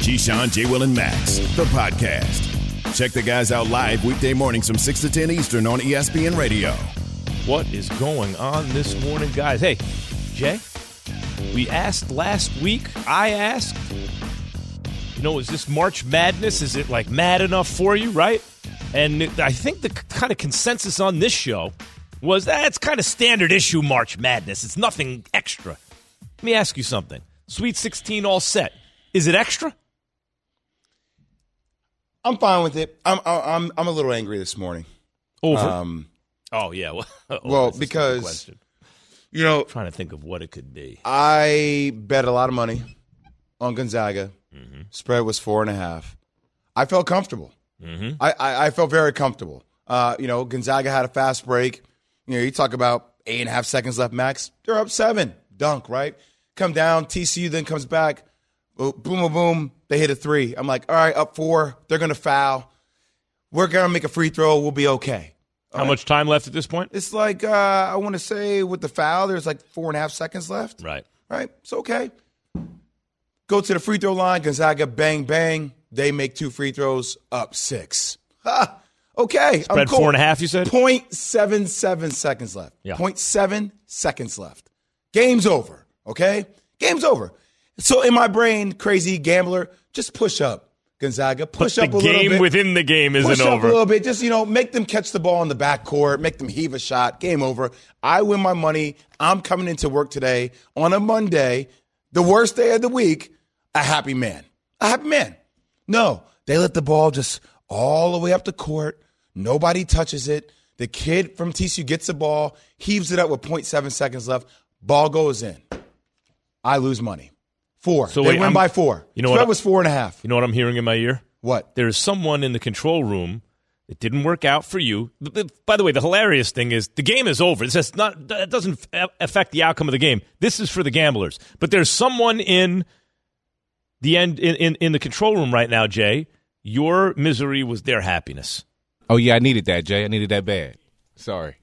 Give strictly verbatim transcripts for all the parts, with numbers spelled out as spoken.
Keyshawn, J. Will, and Max, the podcast. Check the guys out live weekday mornings from six to ten Eastern on E S P N Radio. What is going on this morning, guys? Hey, Jay, we asked last week, I asked, you know, is this March Madness? Is it, like, mad enough for you, right? And I think the kind of consensus on this show was that it's kind of standard issue March Madness. It's nothing extra. Let me ask you something. Sweet sixteen all set. Is it extra? I'm fine with it. I'm I'm I'm a little angry this morning. Over? Um, oh, yeah. Well, oh, well because, you know. I'm trying to think of what it could be. I bet a lot of money on Gonzaga. Mm-hmm. Spread was four and a half. I felt comfortable. Mm-hmm. I, I, I felt very comfortable. Uh, you know, Gonzaga had a fast break. You know, you talk about eight and a half seconds left max. They're up seven. Dunk, right? Come down. T C U then comes back. Boom, boom, boom. They hit a three. I'm like, all right, up four. They're going to foul. We're going to make a free throw. We'll be okay. All How right? much time left at this point? It's like, uh, I want to say with the foul, there's like four and a half seconds left. Right. Right? It's okay. Go to the free throw line. Gonzaga, bang, bang. They make two free throws, up six. Ha! Okay. Spread I'm cool. four and a half, you said? zero point seven seven seconds left. Yeah. zero point seven seconds left. Game's over. Okay? Game's over. So in my brain, crazy gambler, just push up, Gonzaga. Push but up a the little bit. game within the game isn't push up over. a little bit. Just, you know, make them catch the ball in the backcourt. Make them heave a shot. Game over. I win my money. I'm coming into work today on a Monday, the worst day of the week, a happy man. A happy man. No, they let the ball just all the way up the court. Nobody touches it. The kid from T C U gets the ball, heaves it up with zero point seven seconds left. Ball goes in. I lose money. Four. So they wait, win I'm, by four. You know Spread what? was four and a half. You know what I'm hearing in my ear? What? There's someone in the control room that didn't work out for you. By the way, the hilarious thing is the game is over. This has not, that doesn't affect the outcome of the game. This is for the gamblers. But there's someone in the end in, in, in the control room right now, Jay. Your misery was their happiness. Oh, yeah, I needed that, Jay. I needed that bad. Sorry.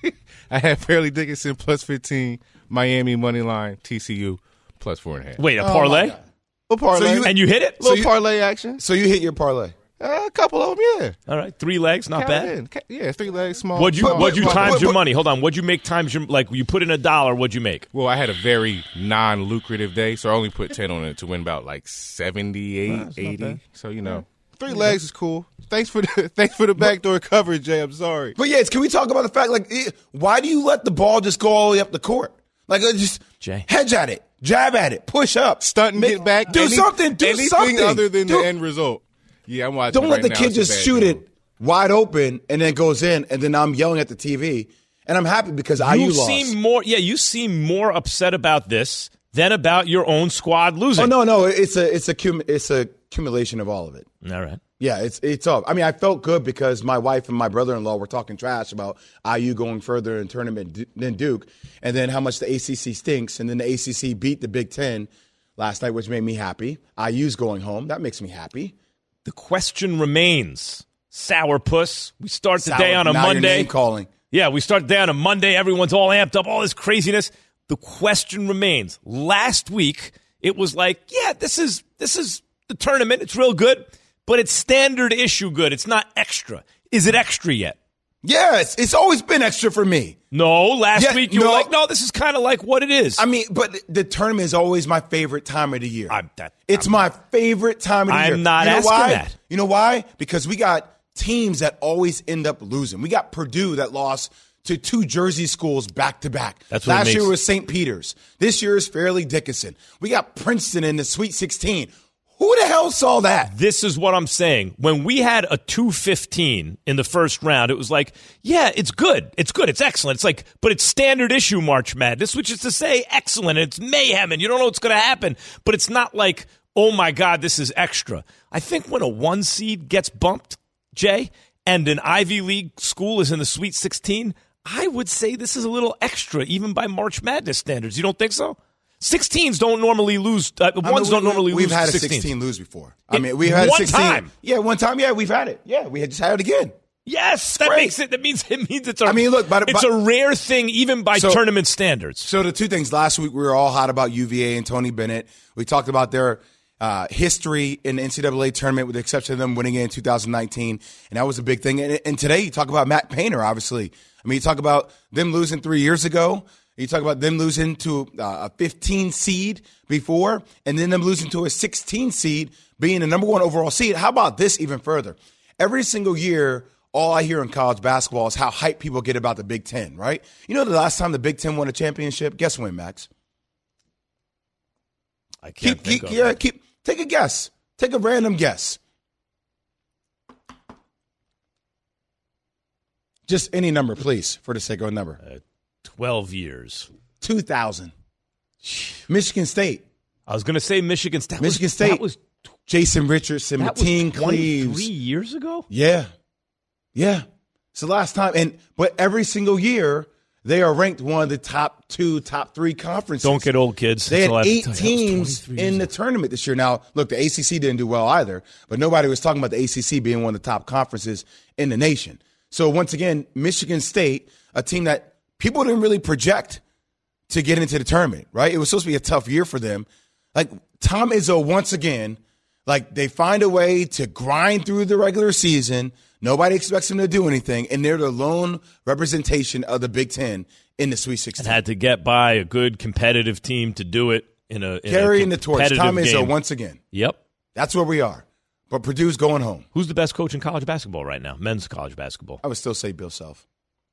I had Fairleigh Dickinson plus fifteen, Miami money line, T C U plus four and a half. Wait, a Oh, parlay? my God. A parlay. So you- And you hit it? little you- parlay action. So you hit your parlay. Uh, a couple of them, yeah. All right, three legs, not Count bad. it in. Ca- Yeah, three legs, small. What'd you small. what'd you but- times but- your but- money? Hold on. What'd you make times your like? You put in a dollar. What'd you make? Well, I had a very non-lucrative day, so I only put ten on it to win about like seventy-eight, That's not eighty. bad. So, you know, three legs is cool. Thanks for the thanks for the backdoor coverage, Jay. I'm sorry. But yeah, can we talk about the fact, like, eh, why do you let the ball just go all the way up the court? Like, uh, just Jay. hedge at it, jab at it, push up, Stunt and Make- get back. Do Any- something. Do anything something other than Do- the end result. Yeah, I'm watching. Don't let right the now. kid It's a just bad shoot move. it wide open and then goes in, and then I'm yelling at the T V, and I'm happy because I U You lost. seem more. Yeah, you seem more upset about this than about your own squad losing. Oh no, no, it's a it's a cum- it's a accumulation of all of it. All right. Yeah, it's it's up. I mean, I felt good because my wife and my brother-in-law were talking trash about I U going further in tournament d- than Duke, and then how much the A C C stinks, and then the A C C beat the Big Ten last night, which made me happy. I U's going home. That makes me happy. The question remains, sourpuss. We start the Sour- day on a now you're Monday. name calling. Yeah, we start the day on a Monday. Everyone's all amped up, all this craziness. The question remains. Last week, it was like, yeah, this is this is the tournament. It's real good, but it's standard issue good. It's not extra. Is it extra yet? Yes, it's always been extra for me. No, last Yeah, week you no. were like, no, this is kind of like what it is. I mean, but the tournament is always my favorite time of the year. I'm- that- it's my favorite time of the I'm year. not you know asking why? that. You know why? Because we got teams that always end up losing. We got Purdue that lost to two Jersey schools back to back. That's what Last makes- year was Saint Peter's. This year is Fairleigh Dickinson. We got Princeton in the Sweet sixteen. Who the hell saw that? This is what I'm saying. When we had a two fifteen in the first round, it was like, yeah, it's good. It's good. It's excellent. It's like, but it's standard issue March Madness, which is to say excellent. And it's mayhem and you don't know what's going to happen. But it's not like, oh my God, this is extra. I think when a one seed gets bumped, Jay, and an Ivy League school is in the Sweet sixteen, I would say this is a little extra, even by March Madness standards. You don't think so? sixteens don't normally lose. Uh, I mean, ones we- don't normally we've lose. had a sixteens. sixteen lose before. I It- mean, we had one a sixteen. time. Yeah, one time. Yeah, we've had it. Yeah, we had just had it again. Yes, that great. makes it. That means it means it's a. I mean, look, but- it's but- a rare thing, even by So- tournament standards. So the two things last week, we were all hot about U V A and Tony Bennett. We talked about their uh, history in the N C double A tournament, with the exception of them winning it in two thousand nineteen. And that was a big thing. And, and today you talk about Matt Painter, obviously. I mean, you talk about them losing three years ago. You talk about them losing to uh, a fifteen seed before, and then them losing to a sixteen seed, being the number one overall seed. How about this even further? Every single year, all I hear in college basketball is how hyped people get about the Big Ten, right? You know the last time the Big Ten won a championship? Guess when, Max? I can't keep, think keep, of yeah, it. keep, take a guess. Take a random guess. Just any number, please, for the sake of a number. Uh, twelve years. two thousand. Michigan State. I was going to say Michigan State. Michigan was, State. That was, Jason Richardson, that Mateen was twenty-three Cleaves. years ago? Yeah. Yeah. It's the last time. And But every single year, they are ranked one of the top two, top three conferences. Don't get old, kids. They That's all had I have eight to tell you. That was teams twenty-three in the years tournament this year. Now, look, the A C C didn't do well either, but nobody was talking about the A C C being one of the top conferences in the nation. So, once again, Michigan State, a team that people didn't really project to get into the tournament, right? It was supposed to be a tough year for them. Like, Tom Izzo, once again, like, they find a way to grind through the regular season. Nobody expects them to do anything, and they're the lone representation of the Big Ten in the Sweet sixteen. And had to get by a good competitive team to do it in a in Carrying a the torch. competitive Tom Izzo, game. once again. Yep. That's where we are. But Purdue's going home. Who's the best coach in college basketball right now? Men's college basketball. I would still say Bill Self.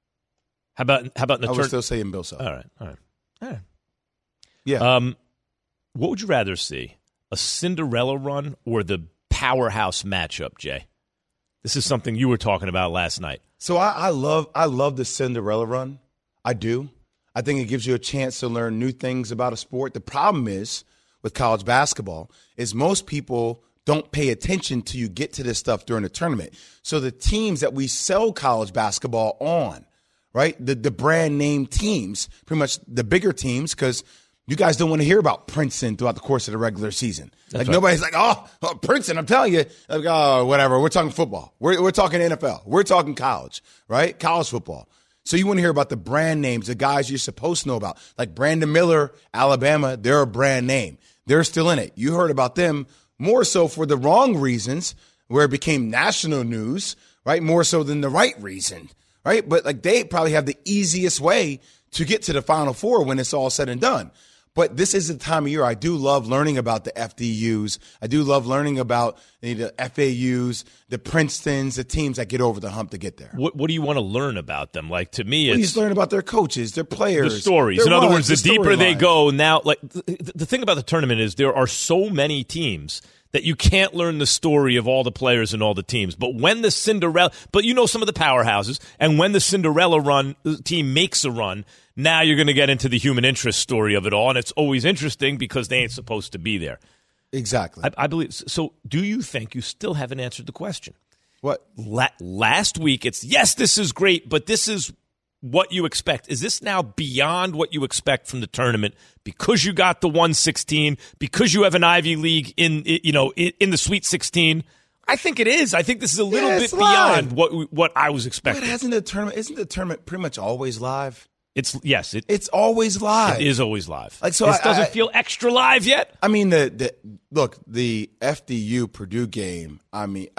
How about how about in the I would tournament? still say in Bill Self. All right, all right, all right. Yeah. Um, what would you rather see? A Cinderella run or the powerhouse matchup, Jay? This is something you were talking about last night. So I, I love I love the Cinderella run. I do. I think it gives you a chance to learn new things about a sport. The problem is with college basketball is most people don't pay attention till you get to this stuff during the tournament. So the teams that we sell college basketball on, right, the, the brand name teams, pretty much the bigger teams, because you guys don't want to hear about Princeton throughout the course of the regular season. That's like right. Nobody's like, oh, oh, Princeton, I'm telling you, like, oh, whatever. We're talking football. We're, we're talking N F L. We're talking college, right? College football. So you want to hear about the brand names, the guys you're supposed to know about. Like Brandon Miller, Alabama, they're a brand name. They're still in it. You heard about them more so for the wrong reasons, where it became national news, right? More so than the right reason, right? But like they probably have the easiest way to get to the Final Four when it's all said and done. But this is the time of year I do love learning about the F D Us. I do love learning about the F A Us, the Princetons, the teams that get over the hump to get there. What What do you want to learn about them? Like, to me, Well, you it's just learn about their coaches, their players, the stories. their In other runs, words, the, the deeper they storylines. go now, like the, the thing about the tournament is there are so many teams that you can't learn the story of all the players and all the teams. But when the Cinderella, but you know some of the powerhouses, and when the Cinderella run team makes a run, now you're going to get into the human interest story of it all, and it's always interesting because they ain't supposed to be there. Exactly. I, I believe. So, do you think you still haven't answered the question? What? La- last week, it's yes, this is great, but this is what you expect. Is this now beyond what you expect from the tournament because you got the one sixteen, because you have an Ivy League in, you know, in, in the Sweet sixteen? I think it is. I think this is a little Yeah, bit it's live. beyond what what I was But expecting. hasn't the tournament? Isn't the tournament pretty much always live? It's yes, it, It's always live. it is always live. Like, so this I- doesn't I- feel extra live yet. I mean, the, the look, the F D U Purdue game. I mean,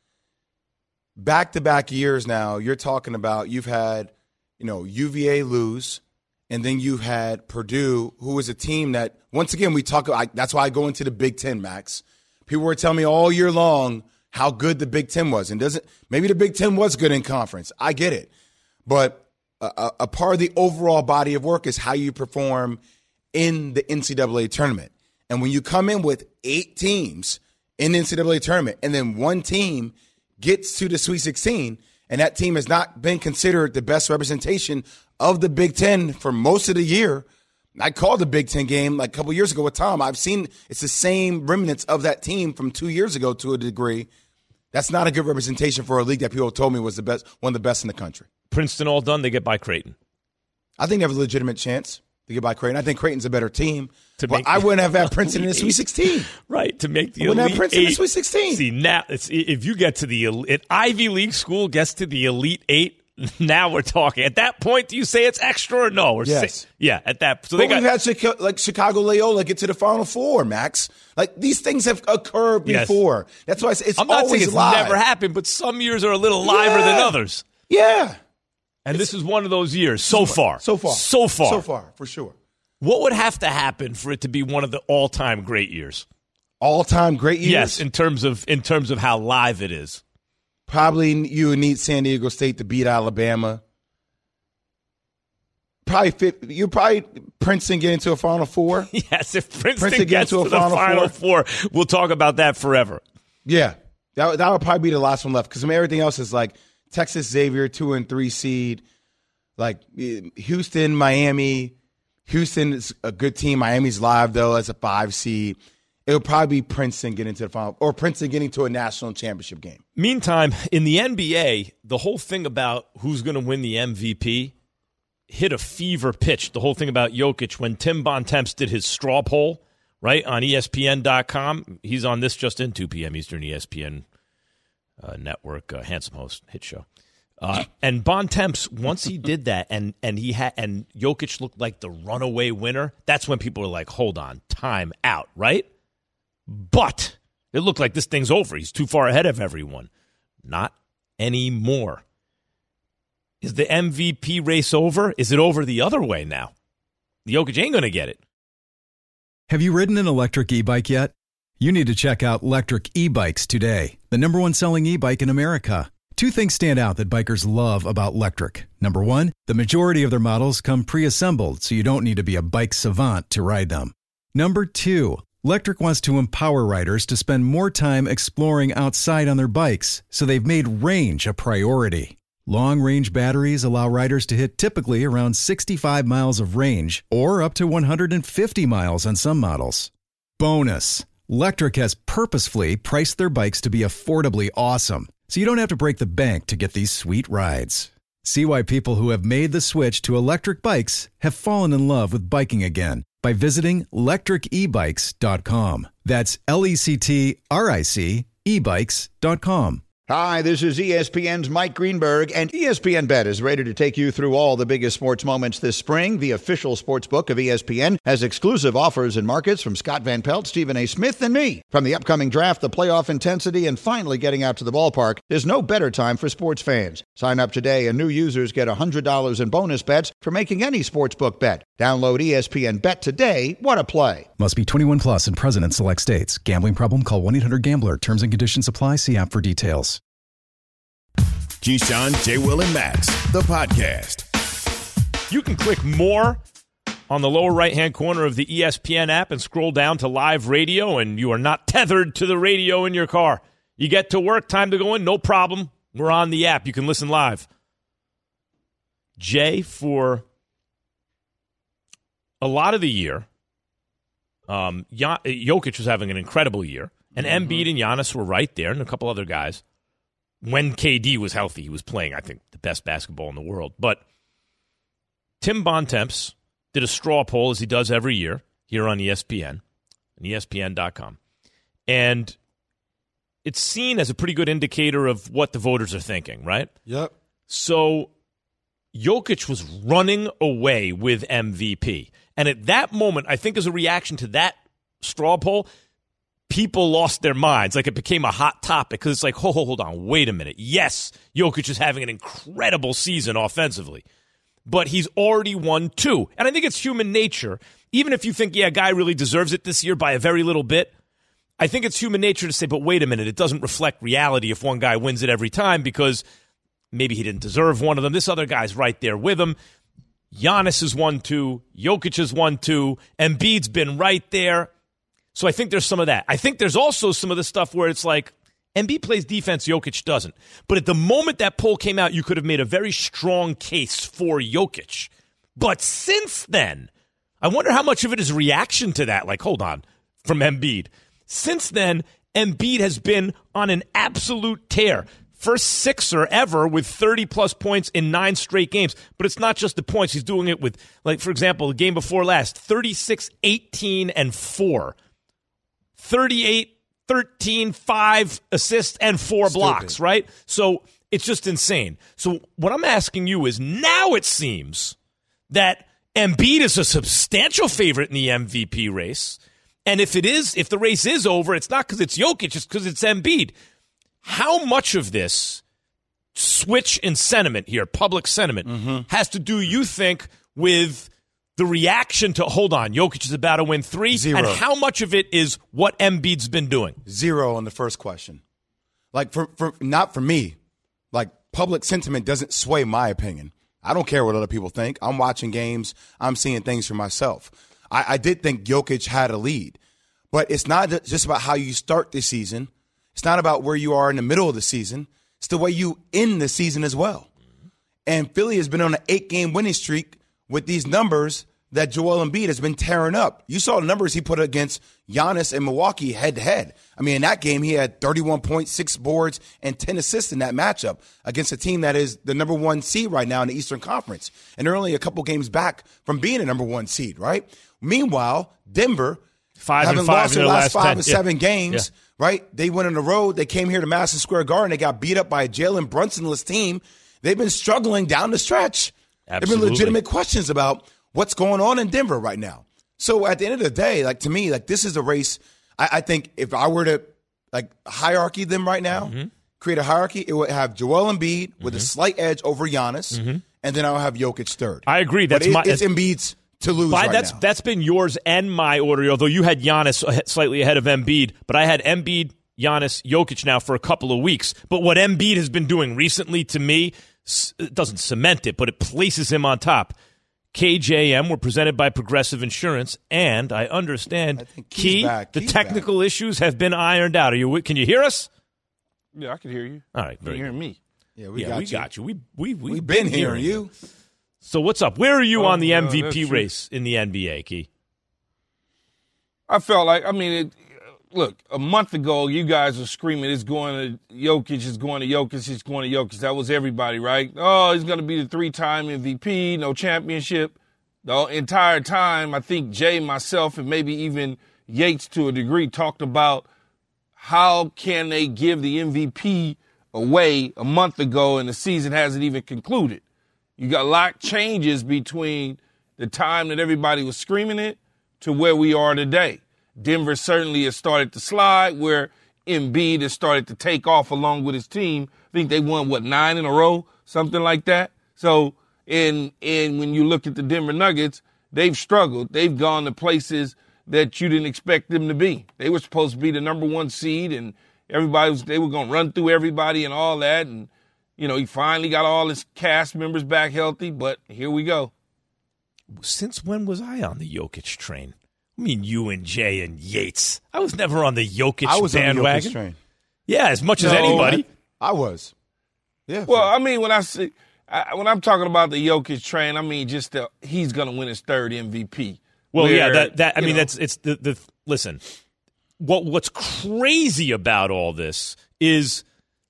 back to back years now. You're talking about you've had, you know, U V A lose, and then you've had Purdue, who was a team that once again we talk. I, that's why I go into the Big Ten, Max. People were telling me all year long how good the Big Ten was, and doesn't maybe the Big Ten was good in conference. I get it, but a, a part of the overall body of work is how you perform in the N C double A tournament. And when you come in with eight teams in the N C double A tournament and then one team gets to the Sweet sixteen and that team has not been considered the best representation of the Big Ten for most of the year. I called the Big Ten game like a couple years ago with Tom. I've seen it's the same remnants of that team from two years ago to a degree. That's not a good representation for a league that people told me was the best, one of the best in the country. Princeton all done, they get by Creighton. I think they have a legitimate chance to get by Creighton. I think Creighton's a better team. To But make- I wouldn't have had Princeton in the Sweet sixteen. Right, to make the I wouldn't have Elite Princeton in the Eight. Sweet sixteen. See, now, it's, if you get to the – an Ivy League school gets to the Elite Eight, Now we're talking. At that point, do you say it's extra or no? Or yes. Say, yeah, at that. So but they got, we've had Chicago, like Chicago Loyola get to the Final Four, Max. Like these things have occurred before. Yes. That's why I say it's I'm not always saying it's live. never happened, but some years are a little liver yeah. than others. Yeah. And it's, this is one of those years so far. So far. So far. So far, for sure. What would have to happen for it to be one of the all-time great years? All-time great years? Yes, in terms of in terms of how live it is. Probably you would need San Diego State to beat Alabama. Probably fit, you probably Princeton get into a Final Four. Yes, if Princeton, Princeton gets to, to the Final, Final Four. Four, we'll talk about that forever. Yeah, that that would probably be the last one left because I mean everything else is like Texas Xavier two and three seed, like Houston, Miami. Houston is a good team. Miami's live though as a five seed. It would probably be Princeton getting to the final, or Princeton getting to a national championship game. Meantime, in the N B A, the whole thing about who's going to win the M V P hit a fever pitch. The whole thing about Jokic when Tim Bontemps did his straw poll, right, on E S P N dot com. He's on this just in, two p.m. Eastern, E S P N uh, network, uh, handsome host, hit show. Uh, and Bontemps, once he did that, and and he had and Jokic looked like the runaway winner. That's when people were like, "Hold on, time out," right? But it looked like this thing's over. He's too far ahead of everyone. Not anymore. Is the M V P race over? Is it over the other way now? The Jokic ain't going to get it. Have you ridden an electric e-bike yet? You need to check out Lectric E-Bikes today, the number one selling e-bike in America. Two things stand out that bikers love about Lectric. Number one, the majority of their models come pre-assembled, so you don't need to be a bike savant to ride them. Number two, Lectric wants to empower riders to spend more time exploring outside on their bikes, so they've made range a priority. Long-range batteries allow riders to hit typically around sixty-five miles of range, or up to one hundred fifty miles on some models. Bonus, Lectric has purposefully priced their bikes to be affordably awesome, so you don't have to break the bank to get these sweet rides. See why people who have made the switch to electric bikes have fallen in love with biking again by visiting lectric e bikes dot com. That's L E C T R I C e bikes dot com. Hi, this is E S P N's Mike Greenberg, and E S P N Bet is ready to take you through all the biggest sports moments this spring. The official sports book of E S P N has exclusive offers and markets from Scott Van Pelt, Stephen A. Smith, and me. From the upcoming draft, the playoff intensity, and finally getting out to the ballpark, there's no better time for sports fans. Sign up today, and new users get one hundred dollars in bonus bets for making any sportsbook bet. Download E S P N Bet today. What a play. Must be twenty-one plus and present in select states. Gambling problem? Call one eight hundred gambler. Terms and conditions apply. See app for details. Keyshawn, J. Will, and Max, the podcast. You can click more on the lower right-hand corner of the E S P N app and scroll down to live radio, and you are not tethered to the radio in your car. You get to work, time to go in, no problem. We're on the app. You can listen live. Jay, for a lot of the year, um, Jokic was having an incredible year, and mm-hmm. Embiid and Giannis were right there, and a couple other guys. When K D was healthy, he was playing, I think, the best basketball in the world. But Tim Bontemps did a straw poll, as he does every year, here on E S P N, on E S P N dot com. And it's seen as a pretty good indicator of what the voters are thinking, right? Yep. So Jokic was running away with M V P. And at that moment, I think as a reaction to that straw poll, people lost their minds. Like, it became a hot topic because it's like, hold, hold on, wait a minute. Yes, Jokic is having an incredible season offensively, but he's already won two. And I think it's human nature. Even if you think, yeah, a guy really deserves it this year by a very little bit, I think it's human nature to say, but wait a minute, it doesn't reflect reality if one guy wins it every time because maybe he didn't deserve one of them. This other guy's right there with him. Giannis has won two. Jokic has won two. Embiid's been right there. So I think there's some of that. I think there's also some of the stuff where it's like, Embiid plays defense, Jokic doesn't. But at the moment that poll came out, you could have made a very strong case for Jokic. But since then, I wonder how much of it is reaction to that. Like, hold on, from Embiid. Since then, Embiid has been on an absolute tear. First Sixer ever with thirty-plus points in nine straight games. But it's not just the points. He's doing it with, like, for example, the game before last, thirty-six, eighteen, and four. thirty-eight, thirteen, five assists, and four Stupid. blocks, right? So It's just insane. So what I'm asking you is, now it seems that Embiid is a substantial favorite in the M V P race. And if it is, if the race is over, it's not because it's Jokic, it's because it's Embiid. How much of this switch in sentiment here, public sentiment, mm-hmm. has to do, you think, with the reaction to, hold on, Jokic is about to win three? Zero. And how much of it is what Embiid's been doing? Zero on the first question. Like, for, for not for me. Like, public sentiment doesn't sway my opinion. I don't care what other people think. I'm watching games. I'm seeing things for myself. I, I did think Jokic had a lead. But it's not just about how you start the season. It's not about where you are in the middle of the season. It's the way you end the season as well. And Philly has been on an eight-game winning streak with these numbers that Joel Embiid has been tearing up. You saw the numbers he put against Giannis and Milwaukee head-to-head. I mean, in that game, he had thirty-one point six boards and ten assists in that matchup against a team that is the number one seed right now in the Eastern Conference. And they're only a couple games back from being a number one seed, right? Meanwhile, Denver, five having and five lost in their last five ten. or seven yeah. games, yeah. right? They went on the road. They came here to Madison Square Garden. They got beat up by a Jalen Brunson-less team. They've been struggling down the stretch. There have been legitimate questions about what's going on in Denver right now. So at the end of the day, like, to me, like, this is a race. I, I think if I were to, like, hierarchy them right now, mm-hmm. create a hierarchy, it would have Joel Embiid mm-hmm. with a slight edge over Giannis, mm-hmm. and then I'll have Jokic third. I agree. That's but it, my, it's Embiid's to lose by, right that's, now. That's been yours and my order, although you had Giannis slightly ahead of Embiid, but I had Embiid, Giannis, Jokic now for a couple of weeks. But what Embiid has been doing recently, to me, it doesn't cement it, but it places him on top. K J M were presented by Progressive Insurance, and I understand, I Key, back. the Key's technical back. issues have been ironed out. Are you? Can you hear us? Yeah, I can hear you. All right, you hear me. Yeah, we, yeah, got, we you. got you. We we we We've been hearing you. So what's up? Where are you oh, on the well, M V P that's race in the N B A, Key? I felt like, I mean, it, look, a month ago, you guys were screaming, it's going to Jokic, it's going to Jokic, it's going to Jokic. That was everybody, right? Oh, he's going to be the three-time M V P, no championship. The entire time, I think Jay, myself, and maybe even Yates to a degree talked about how can they give the M V P away a month ago and the season hasn't even concluded. You got a lot changes between the time that everybody was screaming it to where we are today. Denver certainly has started to slide, where Embiid has started to take off along with his team. I think they won, what, nine in a row, something like that. So, and, and when you look at the Denver Nuggets, they've struggled. They've gone to places that you didn't expect them to be. They were supposed to be the number one seed, and everybody was, they were going to run through everybody and all that. And, you know, he finally got all his cast members back healthy, but here we go. Since when was I on the Jokic train? I mean, you and Jay and Yates. I was never on the Jokic I was bandwagon. on the Jokic train. Yeah, as much no, as anybody. I, I was. Yeah. Well, I mean, when I say, I, when I'm talking about the Jokic train, I mean just the, he's going to win his third M V P. Well, where, yeah, that that I mean know, that's it's the the listen. What what's crazy about all this is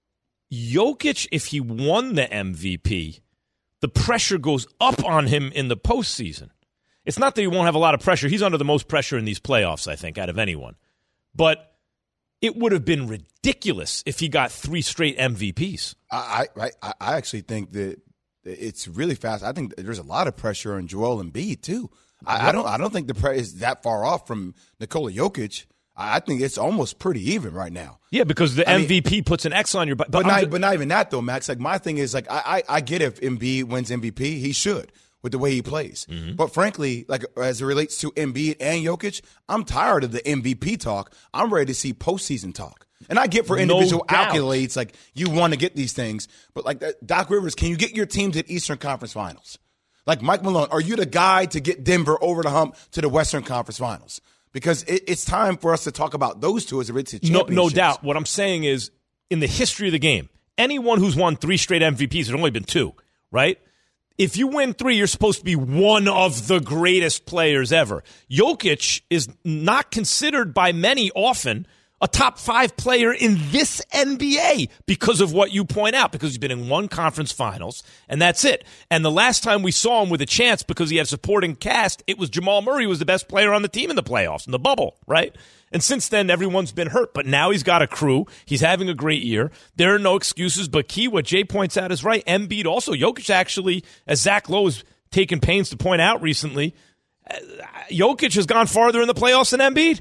Jokic, if he won the M V P, the pressure goes up on him in the postseason. It's not that he won't have a lot of pressure. He's under the most pressure in these playoffs, I think, out of anyone. But it would have been ridiculous if he got three straight M V Ps. I I, I actually think that it's really fast. I think there's a lot of pressure on Joel Embiid too. I, I don't I don't think the pressure is that far off from Nikola Jokic. I think it's almost pretty even right now. Yeah, because the I M V P mean, puts an X on your butt. But, but, not, just, but not even that, though, Max. Like, my thing is, like, I, I, I get if Embiid wins M V P. He should, with the way he plays. Mm-hmm. But frankly, like, as it relates to Embiid and Jokic, I'm tired of the M V P talk. I'm ready to see postseason talk. And I get for individual no accolades, like, you want to get these things. But, like, Doc Rivers, can you get your team to the Eastern Conference Finals? Like, Mike Malone, are you the guy to get Denver over the hump to the Western Conference Finals? Because it, it's time for us to talk about those two as it relates to championships. No, no doubt. What I'm saying is, in the history of the game, anyone who's won three straight M V Ps, there's only been two, right? If you win three, you're supposed to be one of the greatest players ever. Jokic is not considered by many often a top five player in this N B A because of what you point out, because he's been in one conference finals, and that's it. And the last time we saw him with a chance because he had a supporting cast, it was Jamal Murray was the best player on the team in the playoffs, in the bubble, right? And since then, everyone's been hurt. But now he's got a crew. He's having a great year. There are no excuses. But key, what Jay points out is right. Embiid also. Jokic actually, as Zach Lowe has taken pains to point out recently, uh, Jokic has gone farther in the playoffs than Embiid.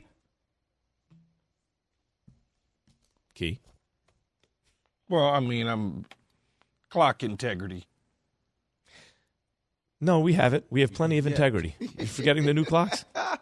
Key. Well, I mean, I'm clock integrity. No, we have it. We have plenty of yeah. integrity. You're forgetting the new clocks?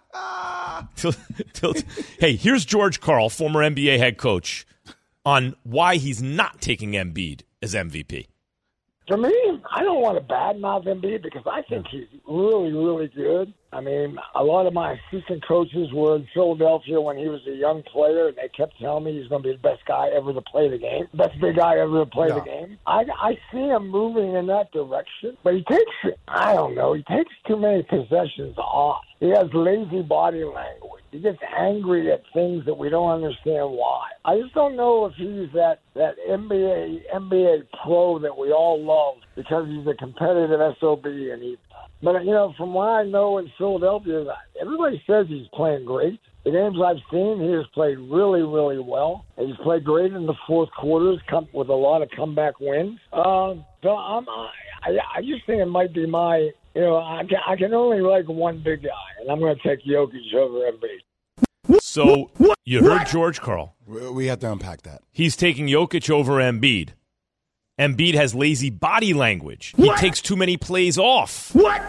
Tilt, tilt. Hey, here's George Karl, former N B A head coach, on why he's not taking Embiid as M V P. For me, I don't want to badmouth Embiid because I think he's really, really good. I mean, a lot of my assistant coaches were in Philadelphia when he was a young player, and they kept telling me he's going to be the best guy ever to play the game, best big guy ever to play no. the game. I, I see him moving in that direction, but he takes it. I don't know. He takes too many possessions off. He has lazy body language. He gets angry at things that we don't understand why. I just don't know if he's that, that N B A N B A pro that we all love because he's a competitive S O B. And he, but, you know, from what I know in Philadelphia, everybody says he's playing great. The games I've seen, he has played really, really well. He's played great in the fourth quarters come, with a lot of comeback wins. Uh, so I'm, I, I just think it might be my, you know, I can, I can only like one big guy, and I'm going to take Jokic over Embiid. So you heard George Karl. We have to unpack that. He's taking Jokic over Embiid. Embiid has lazy body language. He what? takes too many plays off. What?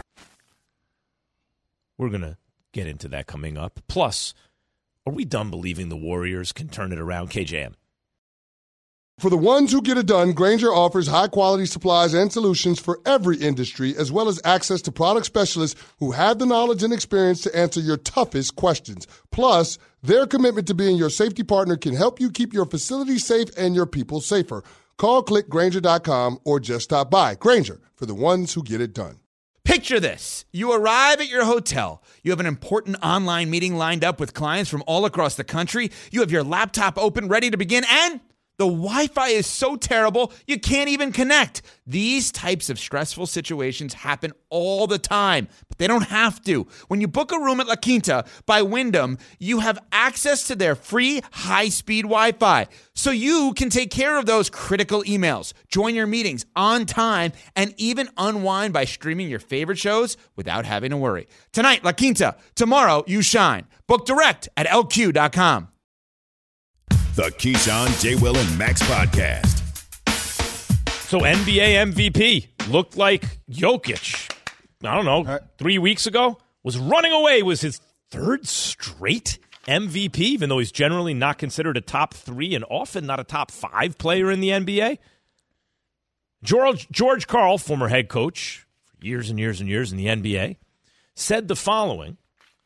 We're going to get into that coming up. Plus, are we done believing the Warriors can turn it around? K J M. For the ones who get it done, Grainger offers high-quality supplies and solutions for every industry, as well as access to product specialists who have the knowledge and experience to answer your toughest questions. Plus, their commitment to being your safety partner can help you keep your facility safe and your people safer. Call, click Grainger dot com, or just stop by. Grainger, for the ones who get it done. Picture this. You arrive at your hotel. You have an important online meeting lined up with clients from all across the country. You have your laptop open, ready to begin, and the Wi-Fi is so terrible, you can't even connect. These types of stressful situations happen all the time, but they don't have to. When you book a room at La Quinta by Wyndham, you have access to their free high-speed Wi-Fi, so you can take care of those critical emails, join your meetings on time, and even unwind by streaming your favorite shows without having to worry. Tonight, La Quinta. Tomorrow, you shine. Book direct at L Q dot com. The Keyshawn, J. Will, and Max podcast. So N B A M V P looked like Jokic, I don't know, right. three weeks ago, was running away. Was his third straight M V P, even though he's generally not considered a top three and often not a top five player in the N B A. George, George Karl, former head coach for years and years and years in the N B A, said the following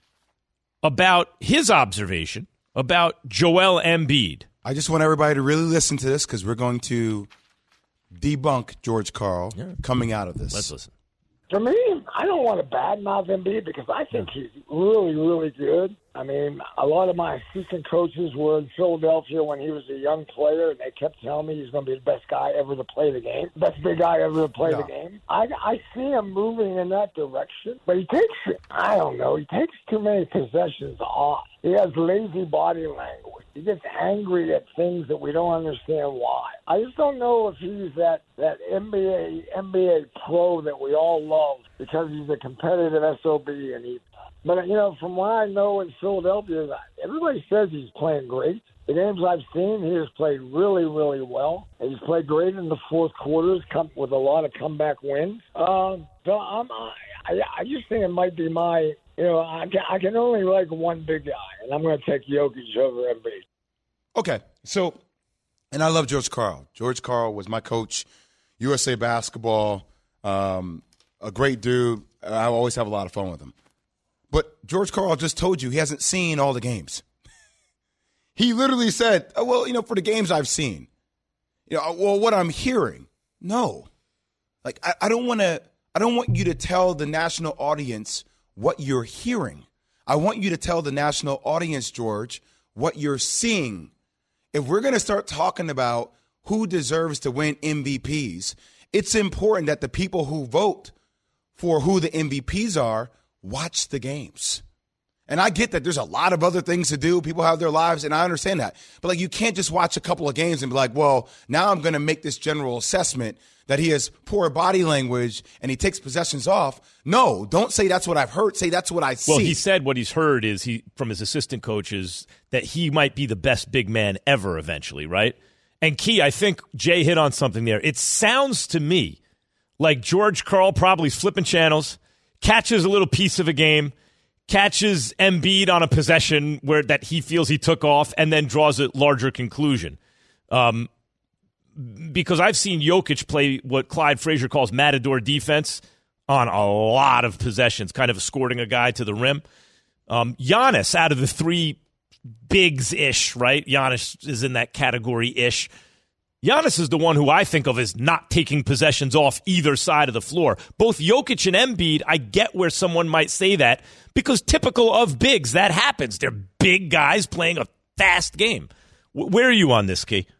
about his observation about Joel Embiid. I just want everybody to really listen to this because we're going to debunk George Karl yeah. coming out of this. Let's listen. For me, I don't want to badmouth Embiid because I think he's really, really good. I mean, a lot of my assistant coaches were in Philadelphia when he was a young player, and they kept telling me he's going to be the best guy ever to play the game, best big guy ever to play no. the game. I, I see him moving in that direction, but he takes it. I don't know. He takes too many possessions off. He has lazy body language. He gets angry at things that we don't understand why. I just don't know if he's that, that N B A N B A pro that we all love because he's a competitive S O B. And he, but, you know, from what I know in Philadelphia, everybody says he's playing great. The games I've seen, he has played really, really well. He's played great in the fourth quarters come, with a lot of comeback wins. Uh, so I'm, I, I just think it might be my... You know, I can, I can only like one big guy, and I'm going to take Jokic over Embiid. Okay, so, and I love George Karl. George Karl was my coach, U S A Basketball, um, a great dude. I always have a lot of fun with him. But George Karl just told you he hasn't seen all the games. He literally said, oh, well, you know, for the games I've seen, you know, well, what I'm hearing, no. Like, I, I don't want to, I don't want you to tell the national audience what you're hearing. I want you to tell the national audience, George, what you're seeing. If we're going to start talking about who deserves to win M V Ps, it's important that the people who vote for who the M V Ps are watch the games. And I get that there's a lot of other things to do. People have their lives, and I understand that. But, like, you can't just watch a couple of games and be like, well, now I'm going to make this general assessment that he has poor body language and he takes possessions off. No, don't say that's what I've heard. Say that's what I see. Well, he said what he's heard is he from his assistant coaches that he might be the best big man ever eventually, right? And Key, I think Jay hit on something there. It sounds to me like George Karl probably flipping channels, catches a little piece of a game, catches Embiid on a possession where that he feels he took off, and then draws a larger conclusion. Um, because I've seen Jokic play what Clyde Frazier calls matador defense on a lot of possessions, kind of escorting a guy to the rim. Um, Giannis, out of the three bigs-ish, right? Giannis is in that category-ish. Giannis is the one who I think of as not taking possessions off either side of the floor. Both Jokic and Embiid, I get where someone might say that because typical of bigs, that happens. They're big guys playing a fast game. W- where are you on this, Key?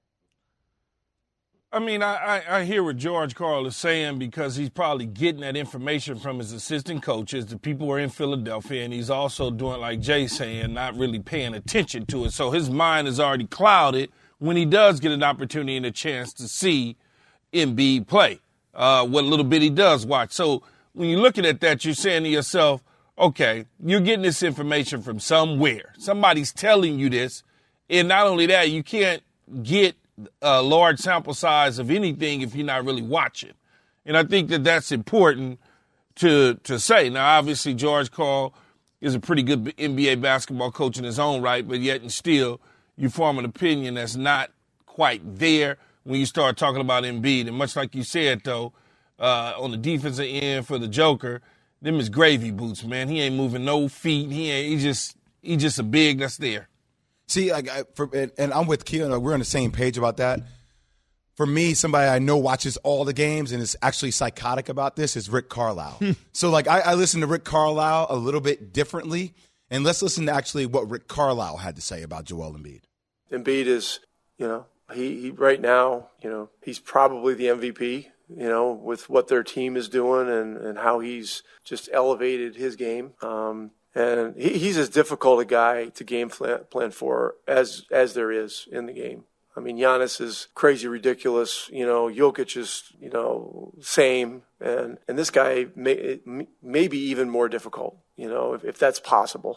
I mean, I, I, I hear what George Karl is saying because he's probably getting that information from his assistant coaches. The people were in Philadelphia, and he's also doing, like Jay's saying, not really paying attention to it. So his mind is already clouded when he does get an opportunity and a chance to see Embiid play, uh, what little bit he does watch. So when you're looking at that, you're saying to yourself, okay, you're getting this information from somewhere. Somebody's telling you this. And not only that, you can't get a large sample size of anything if you're not really watching. And I think that that's important to to say. Now, obviously, George Karl is a pretty good N B A basketball coach in his own right, but yet and still, you form an opinion that's not quite there when you start talking about Embiid. And much like you said, though, uh, on the defensive end for the Joker, them is gravy boots, man. He ain't moving no feet. He ain't. He just he just a big that's there. See, like, I, for, and, and I'm with Keelan. We're on the same page about that. For me, somebody I know watches all the games and is actually psychotic about this is Rick Carlisle. So, like, I, I listen to Rick Carlisle a little bit differently. And let's listen to actually what Rick Carlisle had to say about Joel Embiid. Embiid is, you know, he, he right now, you know, he's probably the M V P, you know, with what their team is doing and, and how he's just elevated his game. Um, and he, he's as difficult a guy to game plan for as as there is in the game. I mean, Giannis is crazy ridiculous. You know, Jokic is, you know, same. And, and this guy may, may be even more difficult, you know, if, if that's possible.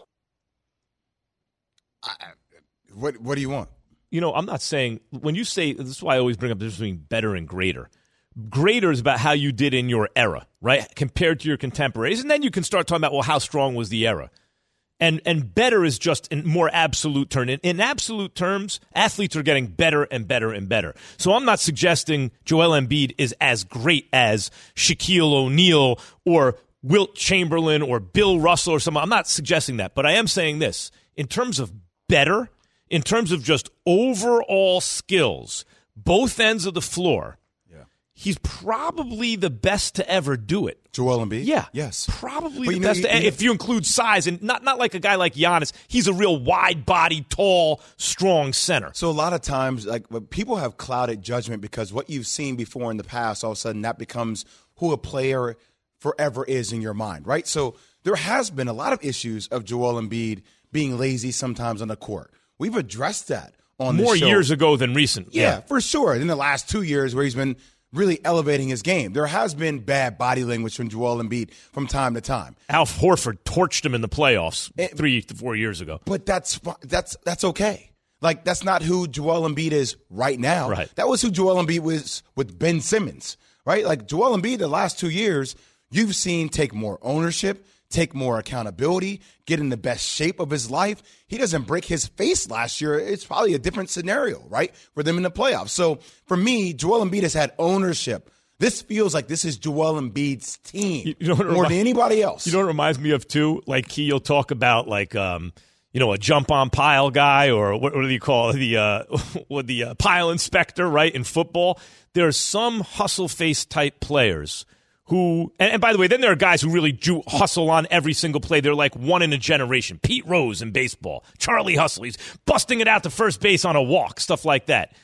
I, what What do you want? You know, I'm not saying, when you say, this is why I always bring up the difference between better and greater. Greater is about how you did in your era, right, compared to your contemporaries. And then you can start talking about, well, how strong was the era? And and better is just in more absolute term. In, in absolute terms, athletes are getting better and better and better. So I'm not suggesting Joel Embiid is as great as Shaquille O'Neal or Wilt Chamberlain or Bill Russell or someone. I'm not suggesting that. But I am saying this. In terms of better, in terms of just overall skills, both ends of the floor, he's probably the best to ever do it. Joel Embiid? Yeah. Yes. Probably but the you know, best. you, to, you, if you include size, and not, not like a guy like Giannis. He's a real wide-bodied, tall, strong center. So a lot of times, like, people have clouded judgment because what you've seen before in the past, all of a sudden that becomes who a player forever is in your mind, right? So there has been a lot of issues of Joel Embiid being lazy sometimes on the court. We've addressed that on More the show. years ago than recent. Yeah, yeah, for sure. In the last two years where he's been really elevating his game. There has been bad body language from Joel Embiid from time to time. Al Horford torched him in the playoffs it, three to four years ago. But that's that's that's okay. Like, that's not who Joel Embiid is right now. Right. That was who Joel Embiid was with Ben Simmons, right? Like, Joel Embiid the last two years, you've seen take more ownership, take more accountability, get in the best shape of his life. He doesn't break his face last year. It's probably a different scenario, right, for them in the playoffs. So for me, Joel Embiid has had ownership. This feels like this is Joel Embiid's team you, you know more remi- than anybody else. You know what it reminds me of, too? Like, Key, you'll talk about, like, um, you know, a jump-on pile guy, or what, what do you call it? The, uh, what the uh, pile inspector, right, in football. There are some hustle-face type players who, and, and by the way, then there are guys who really do hustle on every single play. They're like one in a generation. Pete Rose in baseball. Charlie Hustle. He's busting it out to first base on a walk, stuff like that.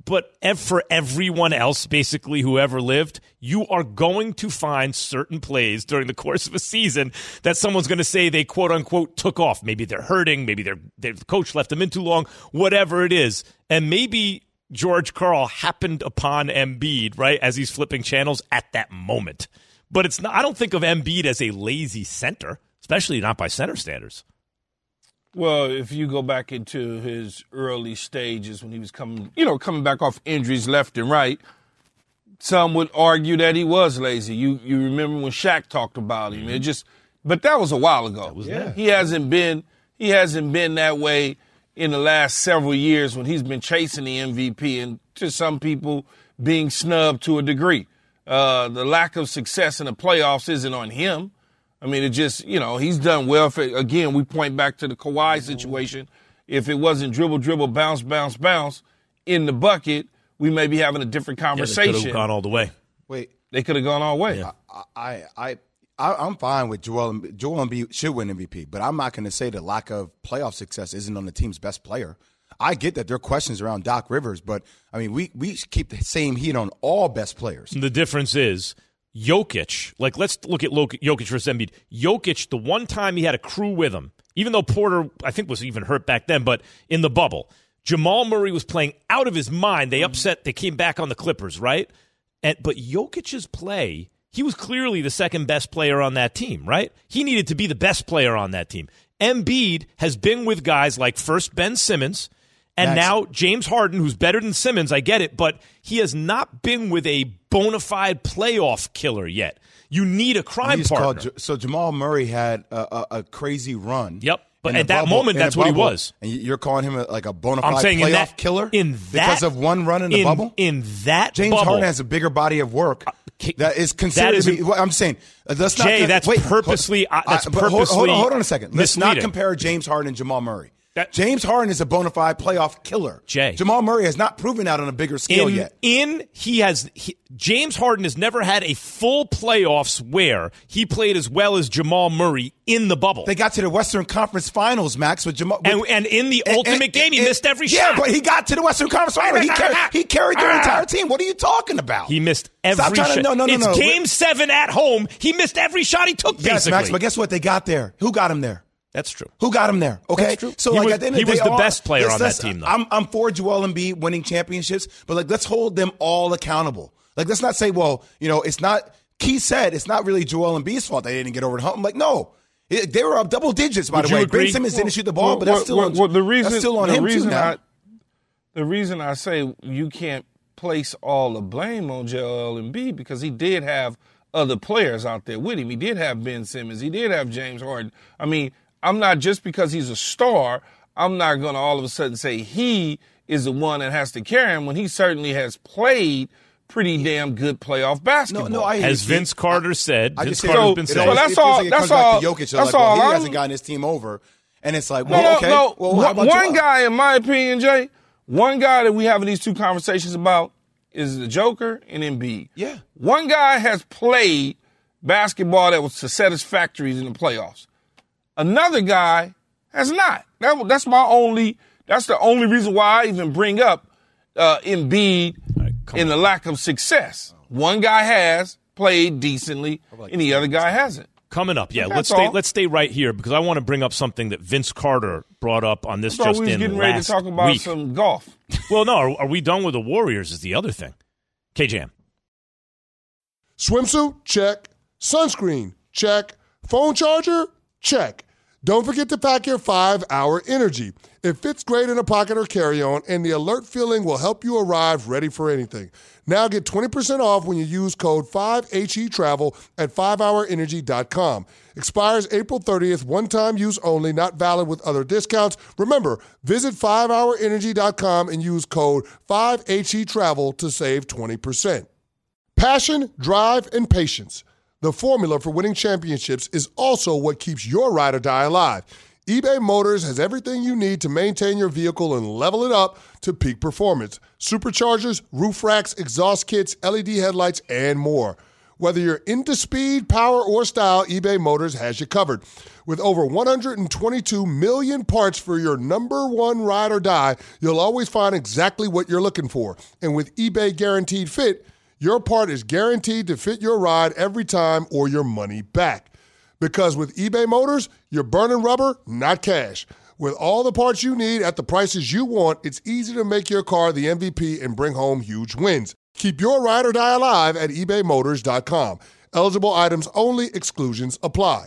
But ev- for everyone else, basically, who ever lived, you are going to find certain plays during the course of a season that someone's going to say they quote-unquote took off. Maybe they're hurting. Maybe they're, they're, the coach left them in too long. Whatever it is. And maybe George Karl happened upon Embiid, right, as he's flipping channels at that moment. But it's not. I don't think of Embiid as a lazy center, especially not by center standards. Well, if you go back into his early stages when he was coming, you know, coming back off injuries left and right, some would argue that he was lazy. You you remember when Shaq talked about him? It just, but that was a while ago. That was yeah. He hasn't been he hasn't been that way in the last several years when he's been chasing the M V P, and to some people being snubbed to a degree. Uh, the lack of success in the playoffs isn't on him. I mean, it just, you know, he's done well. For, again, we point back to the Kawhi situation. If it wasn't dribble, dribble, bounce, bounce, bounce in the bucket, we may be having a different conversation. Yeah, they could have gone all the way. Wait. They could have gone all the way. Yeah. I, I, I, I'm fine with Joel. Joel Embiid should win M V P, but I'm not going to say the lack of playoff success isn't on the team's best player. I get that there are questions around Doc Rivers, but, I mean, we, we keep the same heat on all best players. The difference is Jokic, like let's look at Jokic versus Embiid. Jokic, the one time he had a crew with him, even though Porter, I think, was even hurt back then, but in the bubble, Jamal Murray was playing out of his mind. They upset, they came back on the Clippers, right? And But Jokic's play, he was clearly the second best player on that team, right? He needed to be the best player on that team. Embiid has been with guys like first Ben Simmons, and Max. Now James Harden, who's better than Simmons, I get it, but he has not been with a bona fide playoff killer yet. You need a crime partner. Called, so Jamal Murray had a, a, a crazy run. Yep, but at that bubble, moment, that's what bubble, he was. And you're calling him a, like a bona fide I'm saying playoff in that, killer in that, because of one run in the in, bubble? In that James bubble, Harden has a bigger body of work. That is considered that is to be. Well, I'm saying let's not. Jay, that's wait, purposely. Hold, that's I, purposely. Hold, hold, on, hold on a second. Let's misleading. not compare James Harden and Jamal Murray. That, James Harden is a bona fide playoff killer. Jay. Jamal Murray has not proven that on a bigger scale in, yet. In he has he, James Harden has never had a full playoffs where he played as well as Jamal Murray in the bubble. They got to the Western Conference Finals, Max, with Jamal. With, and, and in the and, ultimate and, game, he and, missed every yeah, shot. Yeah, but he got to the Western Conference Finals. He, carried, he carried their entire team. What are you talking about? He missed every Stop trying shot. To, no, no, no, it's no. game seven at home. He missed every shot he took, yes, basically. Max, but guess what? They got there. Who got him there? That's true. Who got him there? Okay, That's true. So he like was, at the end he of the was day, the all, best player on that let's, team, though. I'm I'm for Joel Embiid winning championships, but like let's hold them all accountable. Like let's not say, well, you know, it's not. Keith said it's not really Joel Embiid's fault they didn't get over the hump. I'm like, no, it, they were up double digits. By Would the way, agree? Ben Simmons well, didn't shoot the ball, well, but that's well, still well, on. Well, the reason, that's still on the him reason too. Now. I, the reason I say you can't place all the blame on Joel Embiid because he did have other players out there with him. He did have Ben Simmons. He did have James Harden. I mean, I'm not just because he's a star. I'm not going to all of a sudden say he is the one that has to carry him when he certainly has played pretty damn good playoff basketball. No, no, I, As Vince Carter I, said, I Vince just Carter's so, been so saying. that's it all. Like it that's comes all. back to Jokic, That's like, all. well, he I'm, hasn't gotten his team over, and it's like, well, no, okay. no, Well, how about one Joel? guy, in my opinion, Jay, one guy that we having these two conversations about is the Joker and Embiid. Yeah. One guy has played basketball that was to satisfactory in the playoffs. Another guy has not. That, that's my only. That's the only reason why I even bring up uh, Embiid right, in the lack of success. One guy has played decently, and the other guy hasn't. Coming up, yeah. That's let's stay. all. Let's stay right here because I want to bring up something that Vince Carter brought up on this I thought just we was in getting last ready to talk about week. some golf. Well, no. Are, are we done with the Warriors? Is the other thing. K-Jam. Swimsuit? Check. Sunscreen? Check. Phone charger? Check. Don't forget to pack your five hour Energy. It fits great in a pocket or carry-on, and the alert feeling will help you arrive ready for anything. Now get twenty percent off when you use code five H E travel at five hour energy dot com. Expires April thirtieth, one-time use only, not valid with other discounts. Remember, visit five hour energy dot com and use code five H E travel to save twenty percent. Passion, drive, and patience. The formula for winning championships is also what keeps your ride or die alive. eBay Motors has everything you need to maintain your vehicle and level it up to peak performance. Superchargers, roof racks, exhaust kits, L E D headlights, and more. Whether you're into speed, power, or style, eBay Motors has you covered. With over one hundred twenty-two million parts for your number one ride or die, you'll always find exactly what you're looking for. And with eBay Guaranteed Fit, your part is guaranteed to fit your ride every time or your money back. Because with eBay Motors, you're burning rubber, not cash. With all the parts you need at the prices you want, it's easy to make your car the M V P and bring home huge wins. Keep your ride or die alive at ebay motors dot com. Eligible items only. Exclusions apply.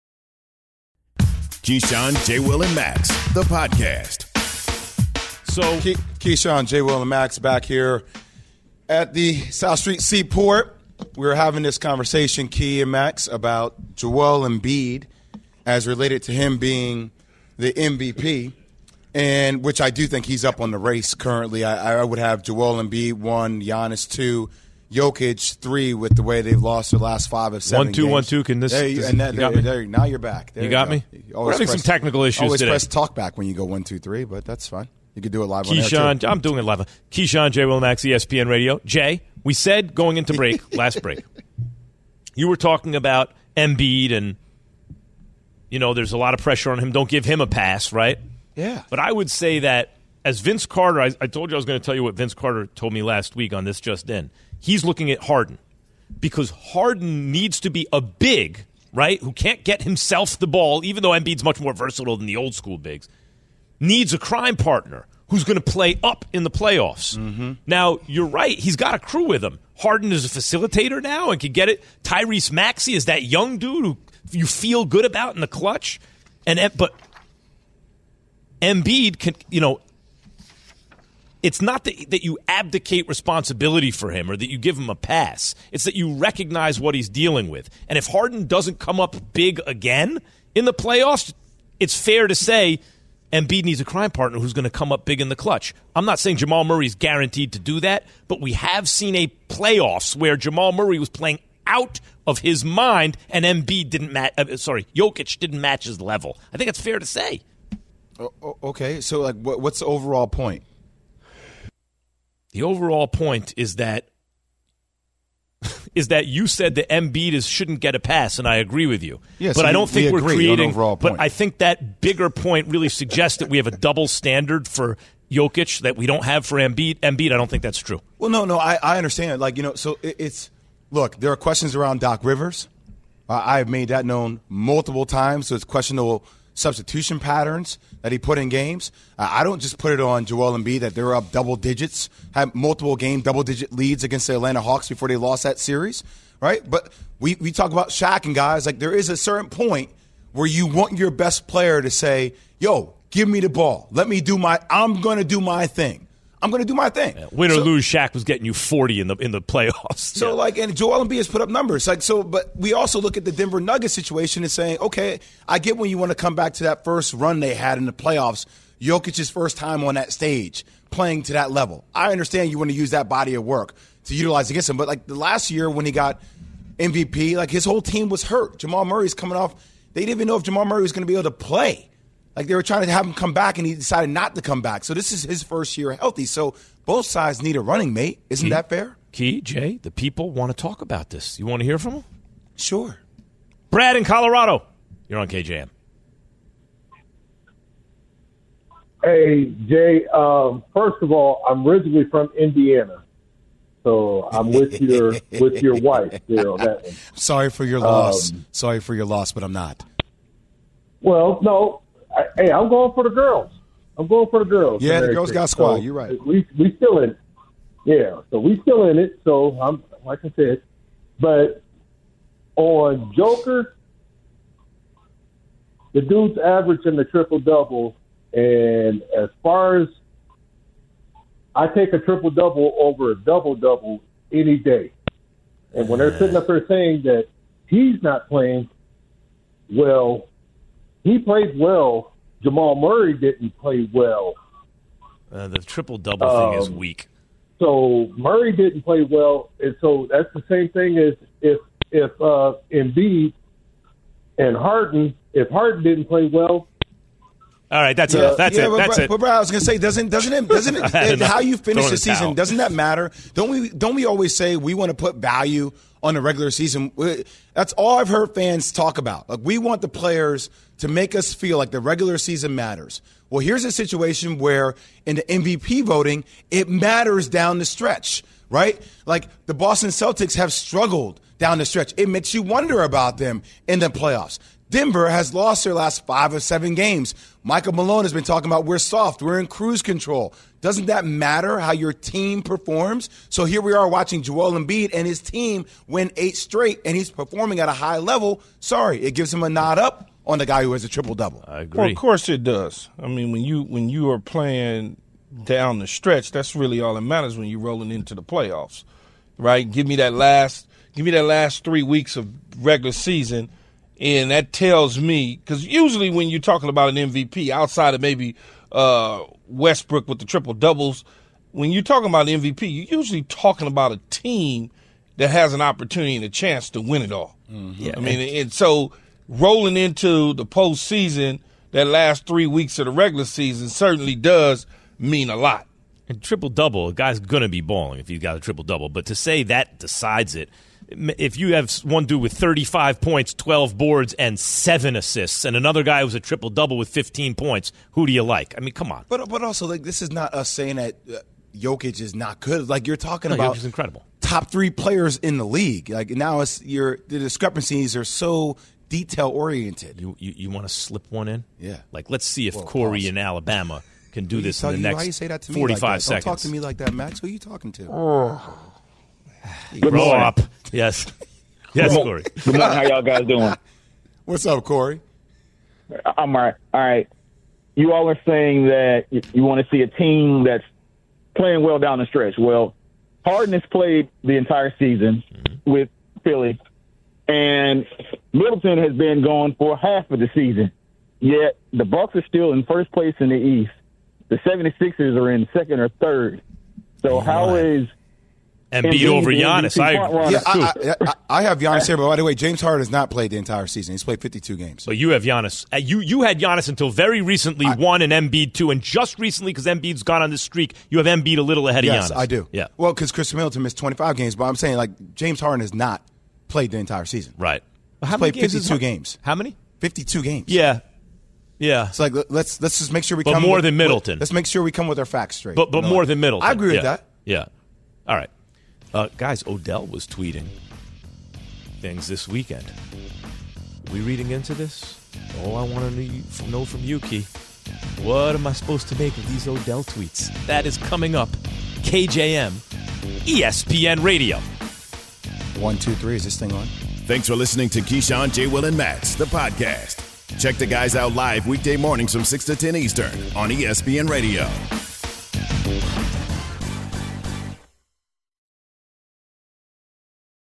Keyshawn, J. Will, and Max, the podcast. So, Key- Keyshawn, J. Will, and Max back here at the South Street Seaport. We were having this conversation, Key and Max, about Joel Embiid as related to him being the M V P, and which I do think he's up on the race currently. I, I would have Joel Embiid one, Giannis two, Jokic three with the way they've lost their last five of seven One, two, games. one, two. Can this? There you, this and that, you there, got me? there, now you're back. There you you got go. me? You We're having press, some technical issues always today. press talk back when you go one, two, three, but that's fine. You could do it live on air, Keyshawn, too. I'm doing it live. Keyshawn, J. Will, Max, E S P N Radio. Jay, we said going into break, last break, you were talking about Embiid and, you know, there's a lot of pressure on him. Don't give him a pass, right? Yeah. But I would say that as Vince Carter, I, I told you I was going to tell you what Vince Carter told me last week on This Just In. He's looking at Harden because Harden needs to be a big, right, who can't get himself the ball, even though Embiid's much more versatile than the old school bigs, needs a crime partner who's going to play up in the playoffs. Mm-hmm. Now, you're right. He's got a crew with him. Harden is a facilitator now and can get it. Tyrese Maxey is that young dude who you feel good about in the clutch. And But Embiid can, you know, it's not that, that you abdicate responsibility for him or that you give him a pass. It's that you recognize what he's dealing with. And if Harden doesn't come up big again in the playoffs, it's fair to say Embiid needs a crime partner who's going to come up big in the clutch. I'm not saying Jamal Murray's guaranteed to do that, but we have seen a playoffs where Jamal Murray was playing out of his mind and Embiid didn't match. Uh, sorry, Jokic didn't match his level. I think it's fair to say. Oh, okay, so like, what, what's the overall point? The overall point is that is that you said that Embiid is shouldn't get a pass, and I agree with you. Yeah, but so I don't we, think we we're agree creating. on overall point. But I think that bigger point really suggests that we have a double standard for Jokic that we don't have for Embiid. Embiid, I don't think that's true. Well, no, no, I, I understand. Like, you know, so it, it's look. There are questions around Doc Rivers. Uh, I have made that known multiple times. So it's questionable substitution patterns that he put in games. Uh, I don't just put it on Joel Embiid that they're up double digits, had multiple game double-digit leads against the Atlanta Hawks before they lost that series, right? But we, we talk about Shaq and guys. Like, there is a certain point where you want your best player to say, yo, give me the ball. Let me do my – I'm going to do my thing. I'm going to do my thing. Yeah, win or so, lose, Shaq was getting you forty in the in the playoffs. So, yeah. like, and Joel Embiid has put up numbers. Like, so, but we also look at the Denver Nuggets situation and saying, okay, I get when you want to come back to that first run they had in the playoffs, Jokic's first time on that stage, playing to that level. I understand you want to use that body of work to utilize against him, but like the last year when he got M V P, like his whole team was hurt. Jamal Murray's coming off. They didn't even know if Jamal Murray was going to be able to play. Like they were trying to have him come back, and he decided not to come back. So this is his first year healthy. So both sides need a running mate. Isn't Key, that fair? Key, Jay, the people want to talk about this. You want to hear from them? Sure. Brad in Colorado. You're on K J M. Hey, Jay. Um, first of all, I'm originally from Indiana, so I'm with your with your wife there on that one. Sorry for your loss. Um, Sorry for your loss, but I'm not. Well, no. I, hey, I'm going for the girls. I'm going for the girls. Yeah, the girls got squad. So You're right. We we still in. Yeah, so we still in it. So I'm like I said, but on Joker, the dude's averaging the triple double, and as far as I take a triple double over a double double any day, and when they're sitting up there saying that he's not playing well. He played well. Jamal Murray didn't play well. Uh, the triple-double um, thing is weak. So Murray didn't play well, and so that's the same thing as if if uh, Embiid and Harden, if Harden didn't play well. All right, that's yeah, it. That's yeah, it. But, That's but, it. But, bro, I was gonna say, doesn't doesn't it doesn't it, it how you finish Throwing the a season towel. doesn't that matter? Don't we don't we always say we want to put value on the regular season. That's all I've heard fans talk about. Like, we want the players to make us feel like the regular season matters. Well, here's a situation where in the M V P voting, it matters down the stretch, right? Like, the Boston Celtics have struggled down the stretch. It makes you wonder about them in the playoffs. Denver has lost their last five or seven games. Michael Malone has been talking about we're soft, we're in cruise control. Doesn't that matter how your team performs? So here we are watching Joel Embiid and his team win eight straight, and he's performing at a high level. Sorry, it gives him a nod up on the guy who has a triple-double. I agree. Well, of course it does. I mean, when you when you are playing down the stretch, that's really all that matters when you're rolling into the playoffs, right? Give me that last, give me that last three weeks of regular season. And that tells me, because usually when you're talking about an M V P, outside of maybe uh, Westbrook with the triple doubles, when you're talking about an M V P, you're usually talking about a team that has an opportunity and a chance to win it all. Mm-hmm. Yeah, I mean, and, and so rolling into the postseason, that last three weeks of the regular season certainly does mean a lot. And triple-double, a guy's going to be balling if he's got a triple-double. But to say that decides it, if you have one dude with thirty-five points, twelve boards, and seven assists, and another guy who's a triple-double with fifteen points, who do you like? I mean, come on. But but also, like, this is not us saying that uh, Jokic is not good. Like, you're talking no, about Jokic's incredible. Top three players in the league. Like, now it's your the discrepancies are so detail-oriented. You you, you want to slip one in? Yeah. Like, let's see if Well, Corey pause. in Alabama can do this in the you, next why you say that to me forty-five like that? seconds. Don't talk to me like that, Max. Who are you talking to? Oh. Good Grow morning. Up. Yes. Yes, Good Corey. Good morning. How y'all guys doing? What's up, Corey? I'm all right. All right. You all are saying that you want to see a team that's playing well down the stretch. Well, Harden has played the entire season mm-hmm. with Philly, and Middleton has been gone for half of the season. Yet the Bucks are still in first place in the East. The seventy-sixers are in second or third. So how is Embiid over Giannis? I, yeah, I, I, I have Giannis here, but by the way, James Harden has not played the entire season. He's played fifty-two games. But you have Giannis. Uh, you you had Giannis until very recently, I, one and Embiid two, and just recently, because Embiid's gone on this streak, you have Embiid a little ahead yes, of Giannis. I do. Yeah. Well, because Chris Middleton missed twenty-five games, but I'm saying, like, James Harden has not played the entire season. Right. He's How played many games fifty-two is, games. How many? fifty-two games. Yeah. Yeah. It's like, let's let's just make sure we but come more with, than Middleton. Let's make sure we come with our facts straight. But but you know, more like, than Middleton. I agree yeah. with that. Yeah. All right. Uh, guys, Odell was tweeting things this weekend. Are we reading into this? All I want to know from you, Key, what am I supposed to make of these Odell tweets? That is coming up. K J M, E S P N Radio. One, two, three. Is this thing on? Thanks for listening to Keyshawn, J. Will, and Max, the podcast. Check the guys out live weekday mornings from six to ten Eastern on E S P N Radio.